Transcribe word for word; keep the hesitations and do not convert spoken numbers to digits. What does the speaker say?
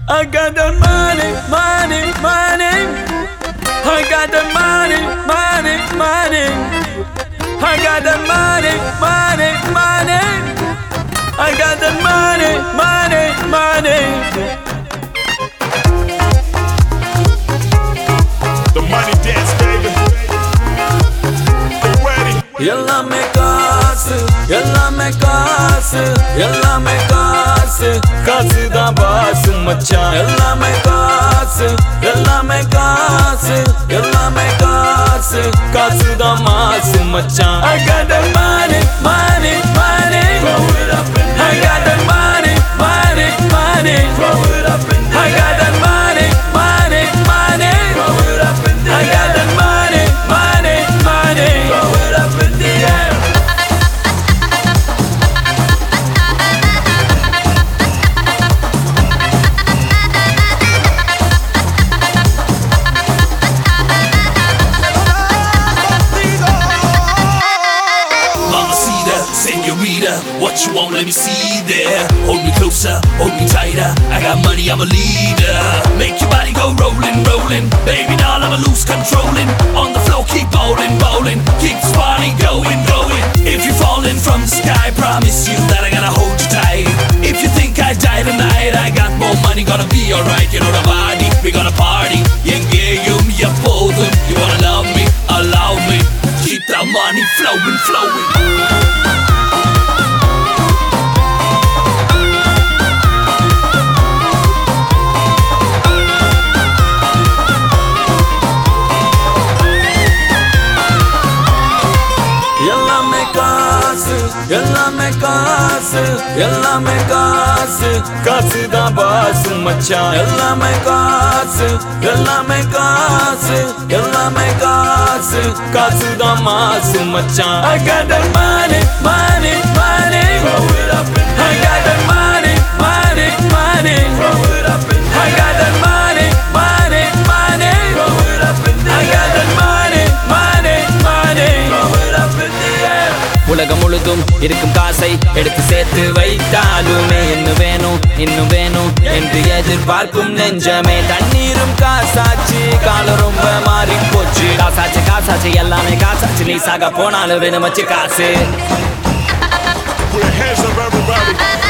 I got the money, money, money. I got the money, money, money. I got the money, money, money. I got the money, money, money. The money dance, baby. Get ready. எல்லாமே காசு, எல்லாமே காசு, எல்லாமே காசு, காசு தான் பாசு மச்சான். எல்லாமே காசு, எல்லாமே காசு, எல்லாமே காசு, காசு தான் மாசு மச்சான். I got the money, money, money. Throw it up and down. I got the money, money, money. Throw it up and down. I got the money, money, money. Throw it up and down. I got the money, money, money. Throw it up in the air. Senorita, what you want, let me see there. Hold me closer, hold me tighter. I got money, I'm a leader. Make your body go rolling, rolling. Baby doll, I'ma lose controlling. On the floor, keep bowling, bowling. Keep this party going, going. If you're falling from the sky, promise you that I gotta hold you tight. If you think I die tonight, I got more money, gonna be alright. You know the body, we gonna party. Yengeyum, yapodum. You wanna love me, allow me. Keep that money flowing, flowing. எல்லாமே காசு, எல்லாமே காசு, எல்லாமே காசு, காசு தான் பாசு மச்சான். எல்லாமே காசு, எல்லாமே காசு, எல்லாமே காசு, காசு தான் மாசு மச்சான். I got the money, money, money. Throw it up and down. I got the money, money, money. Throw it up and down. I got the money, money, money. Throw it up and down. I got the money, money, money. Throw it up in the air. உலகம் முழுதும் இருக்கும் காசை எடுத்து சேர்த்து வைத்தாலுமே இன்னும் வேணும் இன்னும் வேணும் என்று எதிர்பார்க்கும் நெஞ்சமே. தண்ணீரும் காசாச்சு, காலம் ரொம்ப மாறி போச்சு. காசாச்சு காசாச்சு எல்லாமே காசாச்சு, நீ சாக போனாலும் வேணும் வச்சு காசு. Put your hands up, everybody.